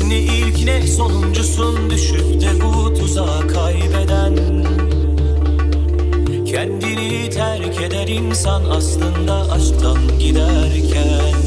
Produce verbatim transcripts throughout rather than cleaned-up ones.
Ne ilk ne sonuncusun düşüp de bu tuzağa kaybeden. Kendini terk eder insan aslında aşktan giderken.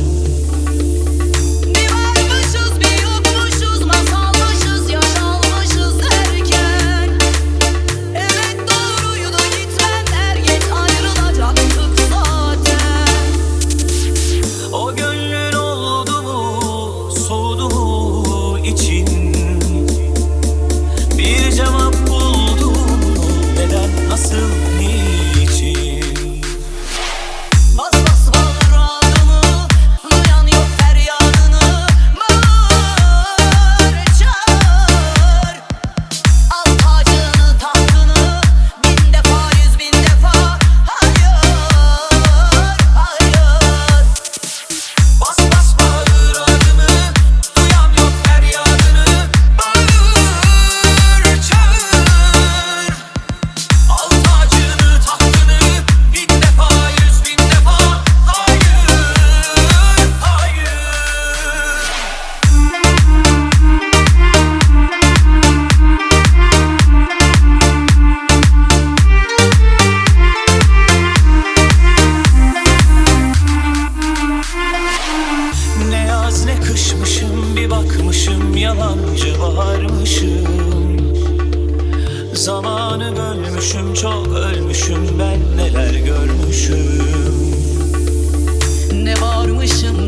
Bir bakmışım yalancı baharmışım. Zamanı bölmüşüm, çok ölmüşüm, ben neler görmüşüm. Ne varmışım